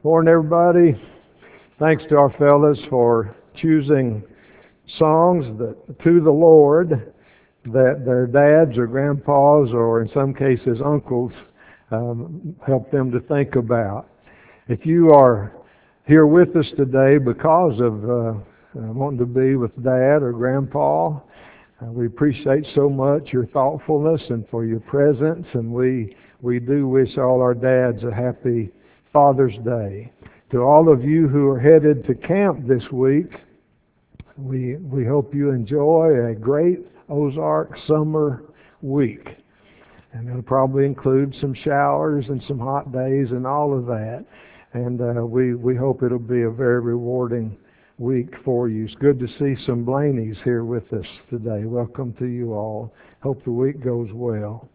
Morning, everybody. Thanks to our fellas for choosing songs to the Lord that their dads or grandpas or in some cases uncles help them to think about. If you are here with us today because of wanting to be with dad or grandpa, we appreciate so much your thoughtfulness and for your presence, and we do wish all our dads a happy Father's Day. To all of you who are headed to camp this week, we hope you enjoy a great Ozark summer week. And it'll probably include some showers and some hot days and all of that. And we hope it'll be a very rewarding week for you. It's good to see some Blaneys here with us today. Welcome to you all. Hope the week goes well.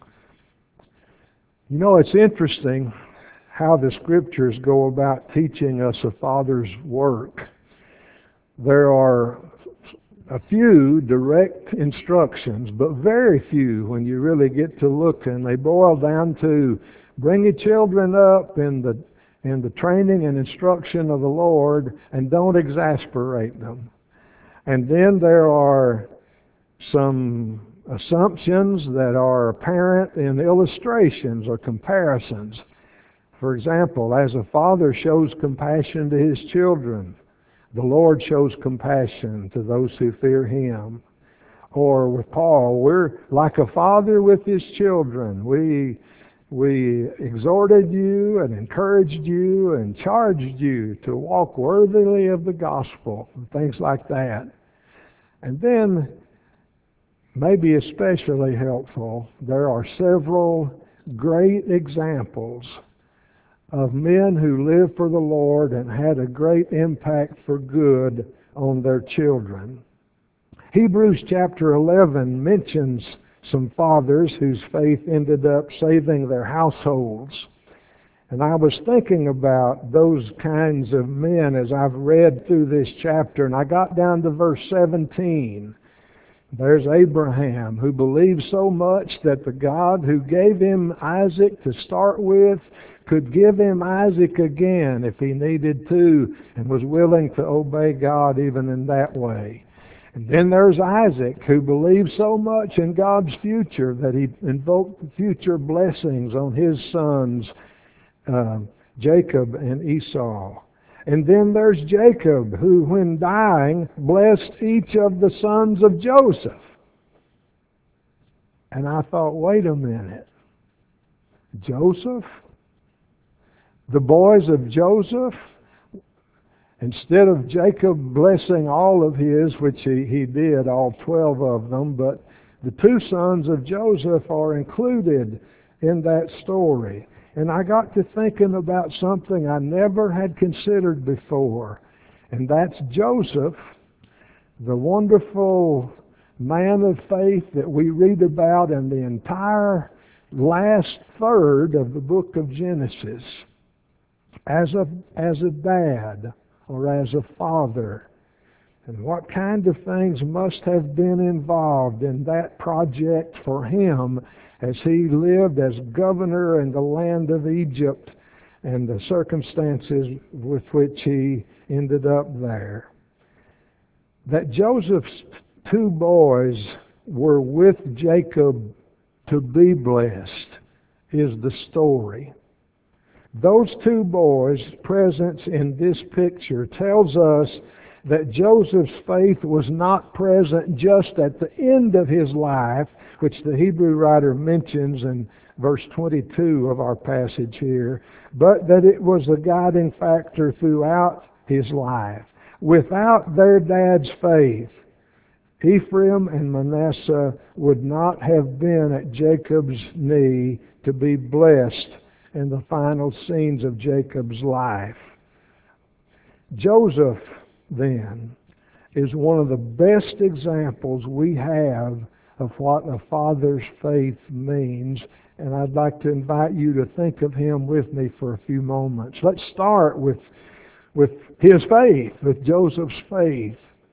You know, it's interesting how the scriptures go about teaching us a father's work. There are a few direct instructions, but very few when you really get to look, and they boil down to bring your children up in the training and instruction of the Lord, and don't exasperate them. And then there are some assumptions that are apparent in illustrations or comparisons. For example, as a father shows compassion to his children, the Lord shows compassion to those who fear Him. Or with Paul, we're like a father with his children. We exhorted you and encouraged you and charged you to walk worthily of the gospel, and things like that. And then, maybe especially helpful, there are several great examples of men who lived for the Lord and had a great impact for good on their children. Hebrews chapter 11 mentions some fathers whose faith ended up saving their households. And I was thinking about those kinds of men as I've read through this chapter, and I got down to verse 17. There's Abraham, who believed so much that the God who gave him Isaac to start with could give him Isaac again if he needed to, and was willing to obey God even in that way. And then there's Isaac, who believed so much in God's future that he invoked future blessings on his sons, Jacob and Esau. And then there's Jacob, who, when dying, blessed each of the sons of Joseph. And I thought, wait a minute. Joseph? The boys of Joseph? Instead of Jacob blessing all of his, which he did, all 12 of them, but the two sons of Joseph are included in that story. And I got to thinking about something I never had considered before, and that's Joseph, the wonderful man of faith that we read about in the entire last third of the book of Genesis. As a dad or as a father, and what kind of things must have been involved in that project for him as he lived as governor in the land of Egypt and the circumstances with which he ended up there. That Joseph's two boys were with Jacob to be blessed is the story. Those two boys' presence in this picture tells us that Joseph's faith was not present just at the end of his life, which the Hebrew writer mentions in verse 22 of our passage here, but that it was a guiding factor throughout his life. Without their dad's faith, Ephraim and Manasseh would not have been at Jacob's knee to be blessed in the final scenes of Jacob's life. Joseph, then, is one of the best examples we have of what a father's faith means, and I'd like to invite you to think of him with me for a few moments. Let's start with his faith, with Joseph's faith.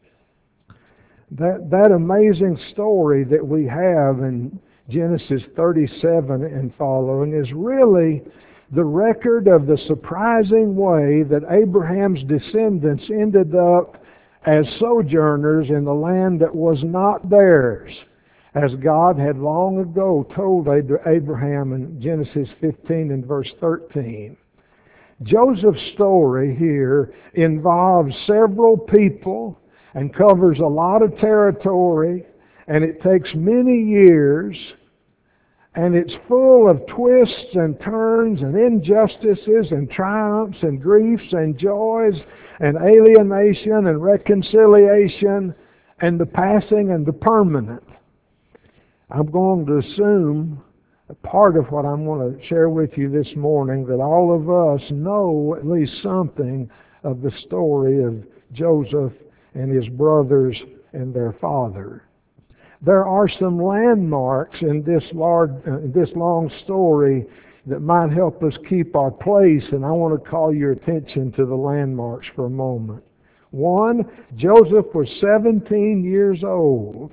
That amazing story that we have in Genesis 37 and following is really the record of the surprising way that Abraham's descendants ended up as sojourners in the land that was not theirs, as God had long ago told Abraham in Genesis 15 and verse 13. Joseph's story here involves several people and covers a lot of territory, and it takes many years, and it's full of twists and turns and injustices and triumphs and griefs and joys and alienation and reconciliation and the passing and the permanent. I'm going to assume a part of what I'm going to share with you this morning that all of us know at least something of the story of Joseph and his brothers and their father. There are some landmarks in this long story that might help us keep our place, and I want to call your attention to the landmarks for a moment. One, Joseph was 17 years old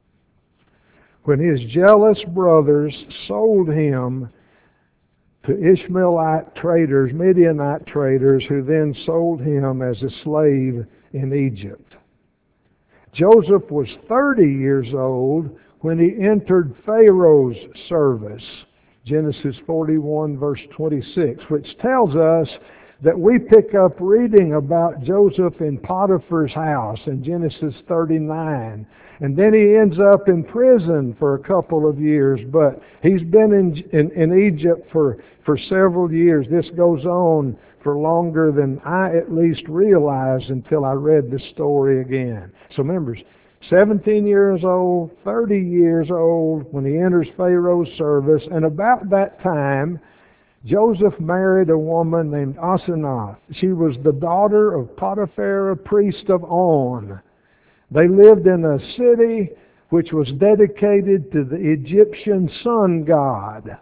when his jealous brothers sold him to Ishmaelite traders, Midianite traders, who then sold him as a slave in Egypt. Joseph was 30 years old when he entered Pharaoh's service, Genesis 41 verse 26, which tells us that we pick up reading about Joseph in Potiphar's house in Genesis 39. And then he ends up in prison for a couple of years, but he's been in Egypt for several years. This goes on for longer than I at least realized until I read the story again. So remember, 17 years old, 30 years old when he enters Pharaoh's service, and about that time, Joseph married a woman named Asenath. She was the daughter of Potiphar, a priest of On. They lived in a city which was dedicated to the Egyptian sun god.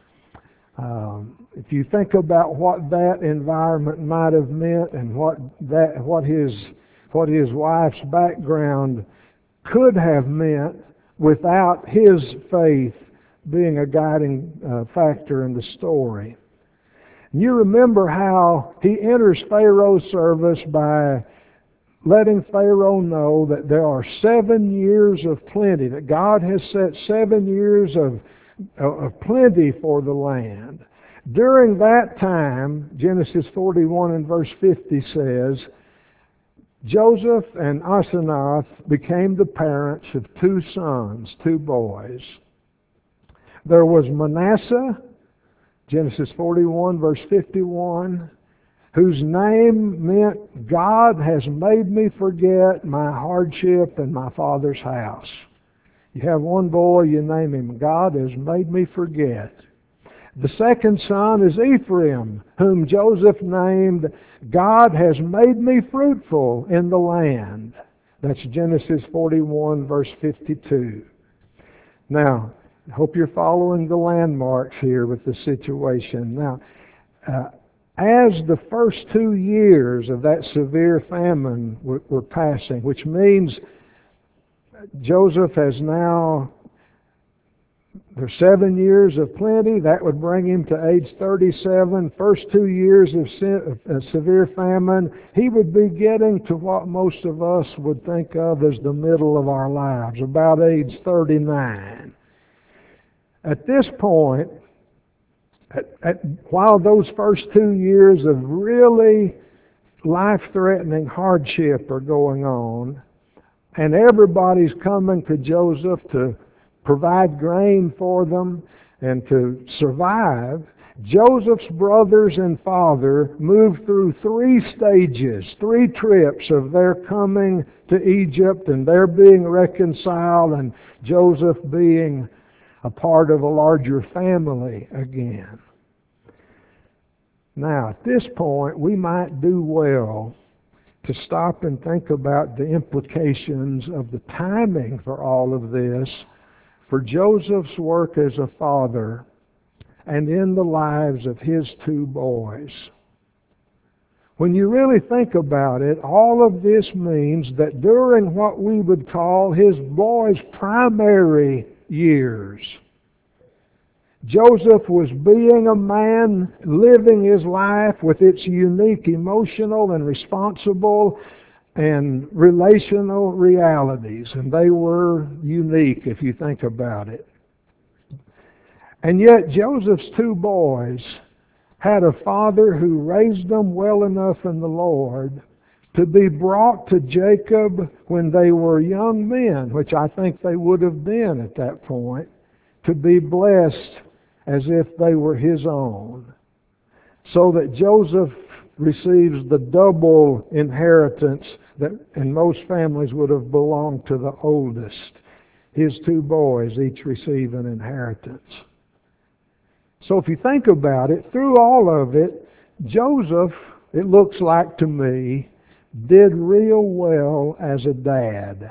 If you think about what that environment might have meant and what his wife's background could have meant without his faith being a guiding factor in the story. And you remember how he enters Pharaoh's service by letting Pharaoh know that there are 7 years of plenty, that God has set 7 years of plenty for the land. During that time, Genesis 41 and verse 50 says, Joseph and Asenath became the parents of 2 sons, 2 boys. There was Manasseh, Genesis 41 verse 51, whose name meant, God has made me forget my hardship in my father's house. You have one boy, you name him, God has made me forget. The second son is Ephraim, whom Joseph named, God has made me fruitful in the land. That's Genesis 41 verse 52. Now, I hope you're following the landmarks here with the situation. Now, as the first 2 years of that severe famine were passing, which means Joseph has now, there's 7 years of plenty, that would bring him to age 37. First 2 years of severe famine, he would be getting to what most of us would think of as the middle of our lives, about age 39. At this point, while those first 2 years of really life-threatening hardship are going on, and everybody's coming to Joseph to provide grain for them and to survive, Joseph's brothers and father moved through 3 stages, 3 trips of their coming to Egypt and their being reconciled and Joseph being a part of a larger family again. Now, at this point, we might do well to stop and think about the implications of the timing for all of this, for Joseph's work as a father, and in the lives of his 2 boys. When you really think about it, all of this means that during what we would call his boys' primary years, Joseph was being a man, living his life with its unique emotional and responsible and relational realities, and they were unique if you think about it. And yet Joseph's two boys had a father who raised them well enough in the Lord to be brought to Jacob when they were young men, which I think they would have been at that point, to be blessed as if they were his own, so that Joseph receives the double inheritance that in most families would have belonged to the oldest. His two boys each receive an inheritance. So if you think about it, through all of it, Joseph, it looks like to me, did real well as a dad.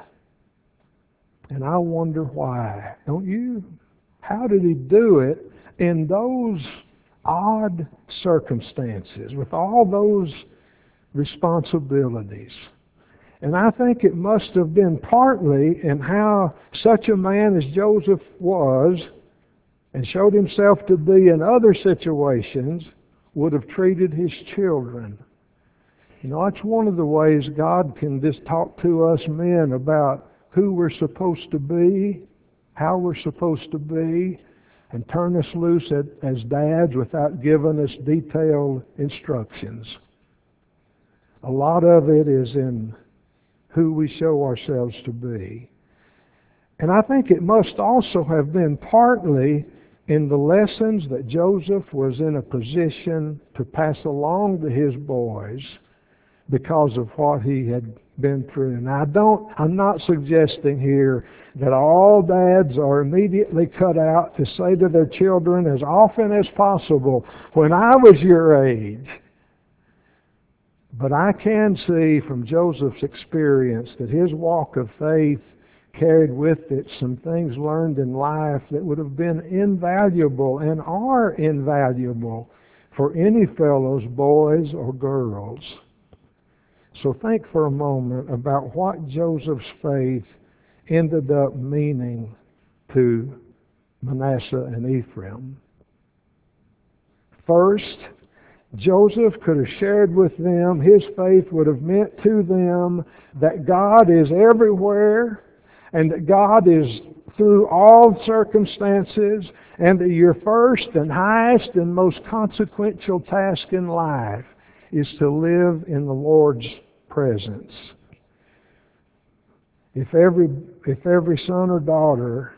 And I wonder why. Don't you? How did he do it in those odd circumstances, with all those responsibilities? And I think it must have been partly in how such a man as Joseph was and showed himself to be in other situations would have treated his children. You know, that's one of the ways God can just talk to us men about who we're supposed to be, how we're supposed to be, and turn us loose as dads without giving us detailed instructions. A lot of it is in who we show ourselves to be. And I think it must also have been partly in the lessons that Joseph was in a position to pass along to his boys because of what he had been through. And I'm not suggesting here that all dads are immediately cut out to say to their children as often as possible, when I was your age. But I can see from Joseph's experience that his walk of faith carried with it some things learned in life that would have been invaluable and are invaluable for any fellow's boys or girls. So think for a moment about what Joseph's faith ended up meaning to Manasseh and Ephraim. First, Joseph could have shared with them, his faith would have meant to them that God is everywhere and that God is through all circumstances, and that your first and highest and most consequential task in life is to live in the Lord's presence. If every son or daughter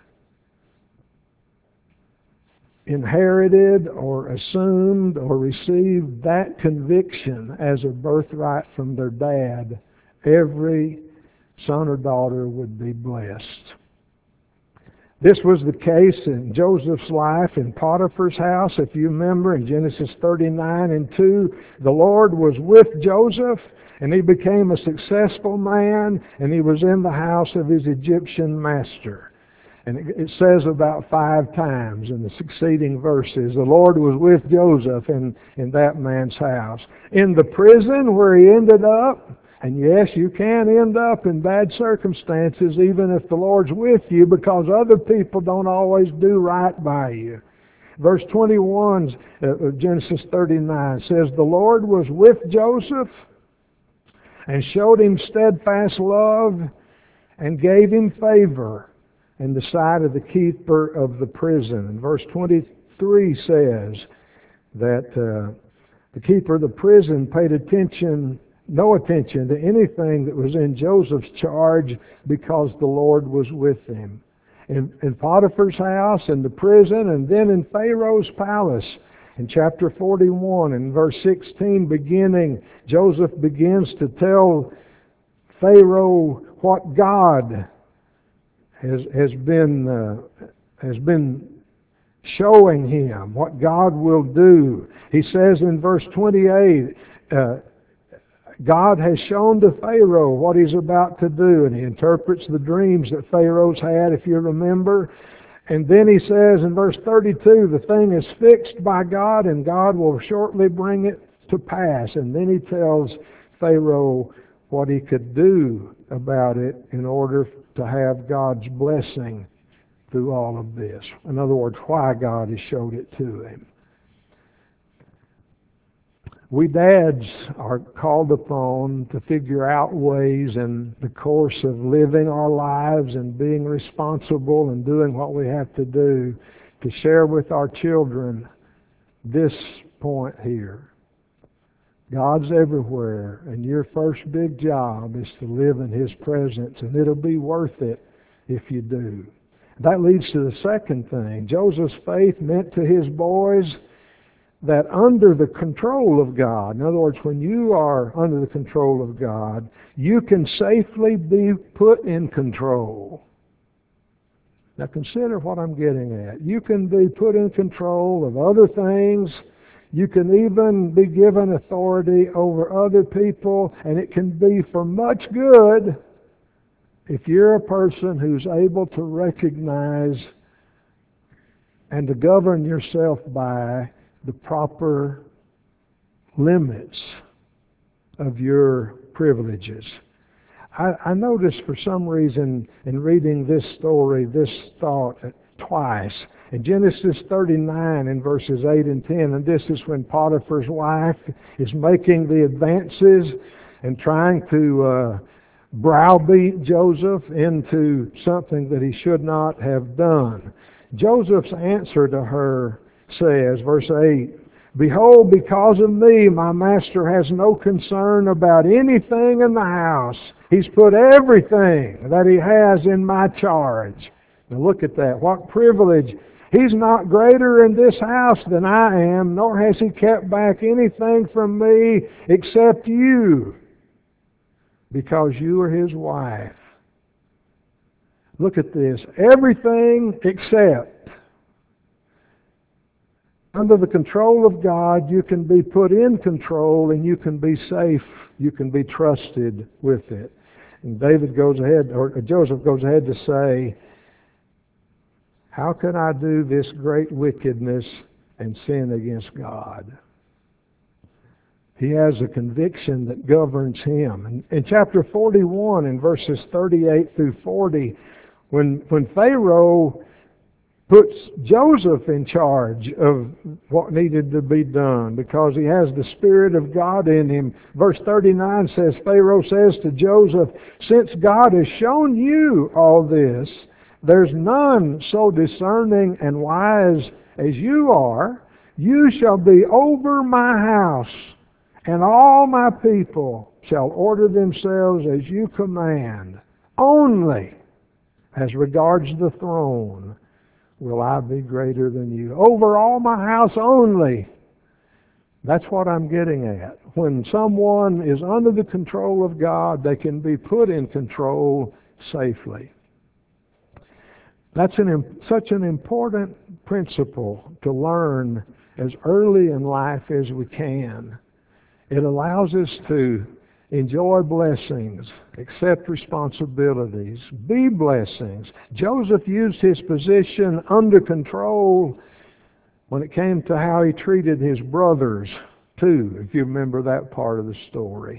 inherited or assumed or received that conviction as a birthright from their dad, every son or daughter would be blessed. This was the case in Joseph's life in Potiphar's house. If you remember in Genesis 39:2, the Lord was with Joseph, and he became a successful man, and he was in the house of his Egyptian master. And it says about 5 times in the succeeding verses, the Lord was with Joseph in that man's house. In the prison where he ended up, and yes, you can end up in bad circumstances even if the Lord's with you, because other people don't always do right by you. Verse 21 of Genesis 39 says, the Lord was with Joseph and showed him steadfast love and gave him favor in the sight of the keeper of the prison. And verse 23 says that the keeper of the prison paid no attention to anything that was in Joseph's charge, because the Lord was with him. In Potiphar's house, in the prison, and then in Pharaoh's palace. In chapter 41 and verse 16 beginning, Joseph begins to tell Pharaoh what God has been showing him, what God will do. He says in verse 28, God has shown to Pharaoh what he's about to do, and he interprets the dreams that Pharaoh's had, if you remember. And then he says in verse 32, the thing is fixed by God, and God will shortly bring it to pass. And then he tells Pharaoh what he could do about it in order to have God's blessing through all of this. In other words, why God has showed it to him. We dads are called upon to figure out ways in the course of living our lives and being responsible and doing what we have to do to share with our children this point here. God's everywhere, and your first big job is to live in His presence, and it'll be worth it if you do. That leads to the second thing. Joseph's faith meant to his boys that under the control of God, in other words, when you are under the control of God, you can safely be put in control. Now consider what I'm getting at. You can be put in control of other things. You can even be given authority over other people, and it can be for much good if you're a person who's able to recognize and to govern yourself by the proper limits of your privileges. I noticed for some reason in reading this story, this thought twice. In Genesis 39 in verses 8 and 10, and this is when Potiphar's wife is making the advances and trying to browbeat Joseph into something that he should not have done. Joseph's answer to her says, verse 8, "Behold, because of me, my master has no concern about anything in the house. He's put everything that he has in my charge." Now look at that. What privilege. He's not greater in this house than I am, nor has he kept back anything from me except you, because you are his wife. Look at this. Everything except. Under the control of God, you can be put in control and you can be safe. You can be trusted with it. And David goes ahead, or Joseph goes ahead to say, "How can I do this great wickedness and sin against God?" He has a conviction that governs him. In chapter 41, in verses 38 through 40, when Pharaoh puts Joseph in charge of what needed to be done because he has the Spirit of God in him. Verse 39 says, Pharaoh says to Joseph, "Since God has shown you all this, there's none so discerning and wise as you are. You shall be over my house, and all my people shall order themselves as you command. Only as regards the throne will I be greater than you." Over all my house only. That's what I'm getting at. When someone is under the control of God, they can be put in control safely. That's such an important principle to learn as early in life as we can. It allows us to enjoy blessings, accept responsibilities, be blessings. Joseph used his position under control when it came to how he treated his brothers, too, if you remember that part of the story.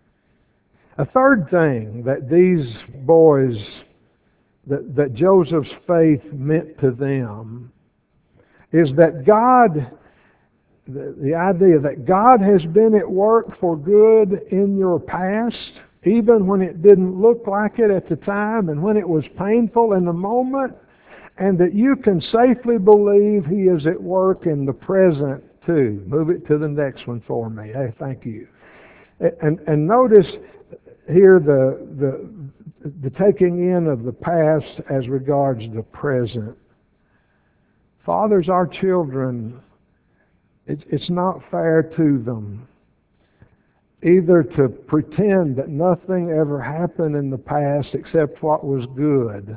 A third thing that these boys, that Joseph's faith meant to them, is that God, the idea that God has been at work for good in your past, even when it didn't look like it at the time and when it was painful in the moment, and that you can safely believe He is at work in the present too. Move it to the next one for me. Hey, thank you. And notice here the taking in of the past as regards the present. Fathers, our children, it's not fair to them either to pretend that nothing ever happened in the past except what was good.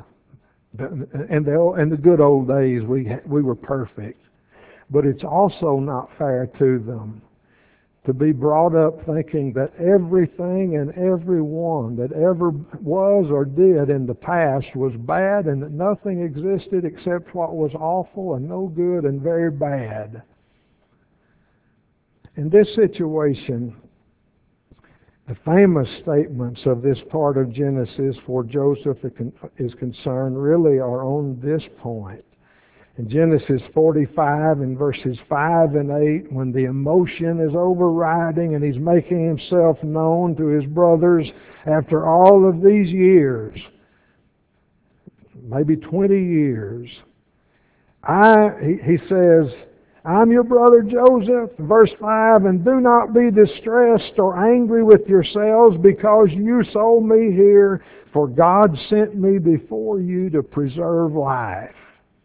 In the good old days, we were perfect. But it's also not fair to them to be brought up thinking that everything and everyone that ever was or did in the past was bad and that nothing existed except what was awful and no good and very bad. In this situation, The famous statements of this part of Genesis where Joseph is concerned really are on this point. In Genesis 45 in verses 5 and 8, when the emotion is overriding and he's making himself known to his brothers after all of these years, maybe 20 years, he says, I'm your brother Joseph, verse 5, and do not be distressed or angry with yourselves because you sold me here, for God sent me before you to preserve life.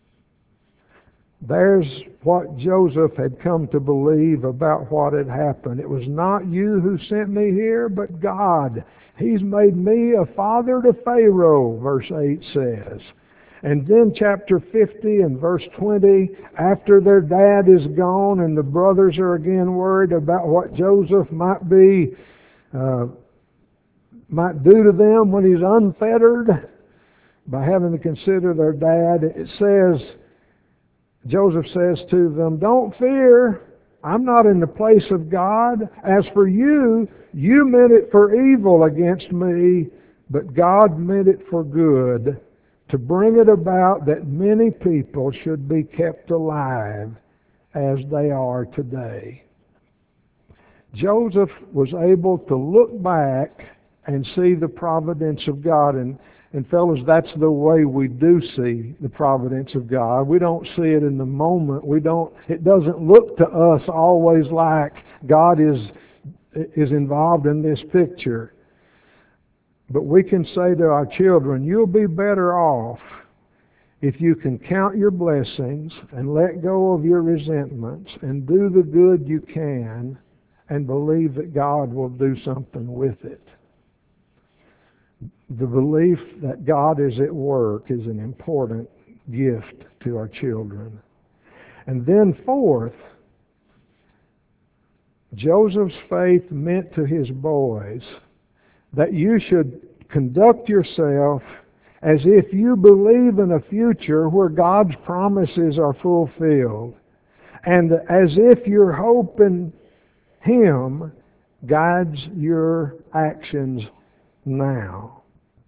There's what Joseph had come to believe about what had happened. It was not you who sent me here, but God. He's made me a father to Pharaoh, verse 8 says. And then chapter 50 and verse 20, after their dad is gone and the brothers are again worried about what Joseph might do to them when he's unfettered by having to consider their dad, it says, Joseph says to them, don't fear, I'm not in the place of God. As for you, you meant it for evil against me, but God meant it for good, to bring it about that many people should be kept alive as they are today. Joseph was able to look back and see the providence of God. And fellas, that's the way we do see the providence of God. We don't see it in the moment. It doesn't look to us always like God is involved in this picture. But we can say to our children, you'll be better off if you can count your blessings and let go of your resentments and do the good you can and believe that God will do something with it. The belief that God is at work is an important gift to our children. And then fourth, Joseph's faith meant to his boys that you should conduct yourself as if you believe in a future where God's promises are fulfilled, and as if your hope in Him guides your actions now.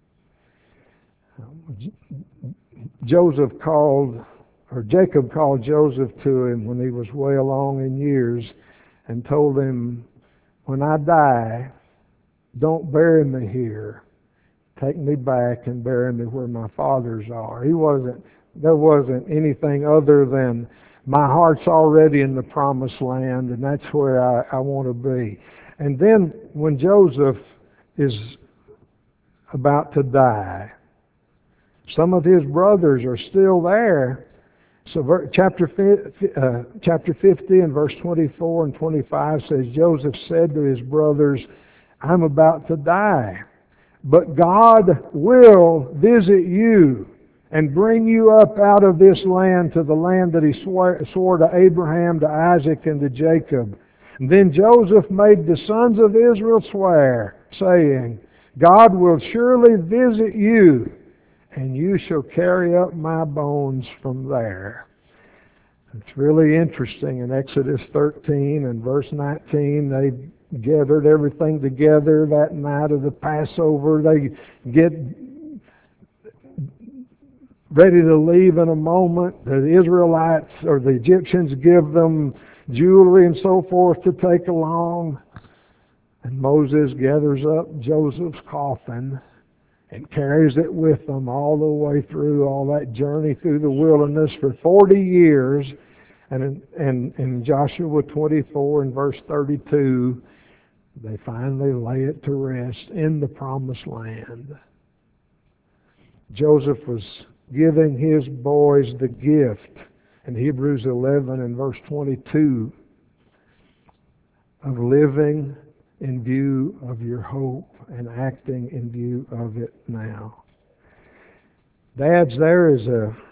Jacob called Joseph to him when he was way along in years and told him, when I die, don't bury me here. Take me back and bury me where my fathers are. There wasn't anything other than my heart's already in the promised land, and that's where I want to be. And then when Joseph is about to die, some of his brothers are still there. So chapter 50 and verse 24 and 25 says, Joseph said to his brothers, I'm about to die, but God will visit you and bring you up out of this land to the land that He swore to Abraham, to Isaac, and to Jacob. And then Joseph made the sons of Israel swear, saying, God will surely visit you, and you shall carry up my bones from there. It's really interesting. In Exodus 13 and verse 19, they gathered everything together that night of the Passover. They get ready to leave in a moment. The Israelites or the Egyptians give them jewelry and so forth to take along. And Moses gathers up Joseph's coffin and carries it with them all the way through all that journey through the wilderness for 40 years. And in Joshua 24 and verse 32, they finally lay it to rest in the promised land. Joseph was giving his boys the gift in Hebrews 11 and verse 22 of living in view of your hope and acting in view of it now. Dads, there's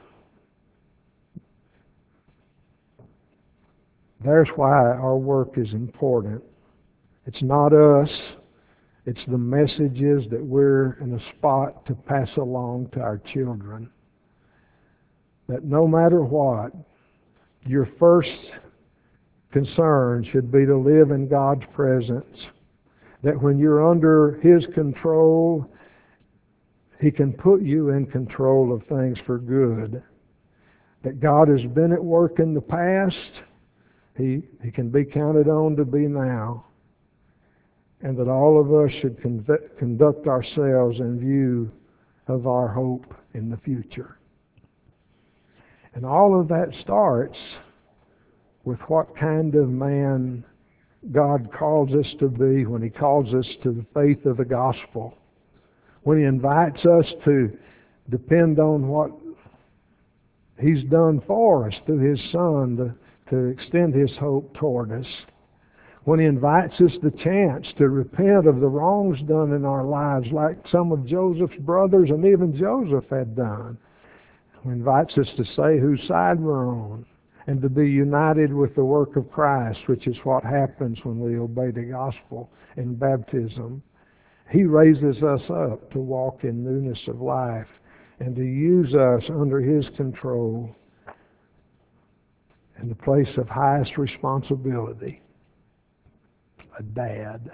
why our work is important. It's not us. It's the messages that we're in a spot to pass along to our children. That no matter what, your first concern should be to live in God's presence that when you're under His control, He can put you in control of things for good. That God has been at work in the past, He can be counted on to be now. And that all of us should conduct ourselves in view of our hope in the future. And all of that starts with what kind of man God calls us to be when He calls us to the faith of the gospel. When He invites us to depend on what He's done for us through His Son to extend His hope toward us. When He invites us the chance to repent of the wrongs done in our lives, like some of Joseph's brothers and even Joseph had done. He invites us to say whose side we're on and to be united with the work of Christ, which is what happens when we obey the gospel in baptism. He raises us up to walk in newness of life and to use us under His control in the place of highest responsibility. A dad.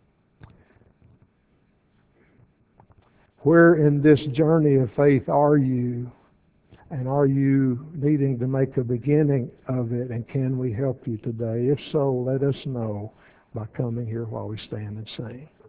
Where in this journey of faith are you? And are you needing to make a beginning of it? And can we help you today? If so, let us know by coming here while we stand and sing.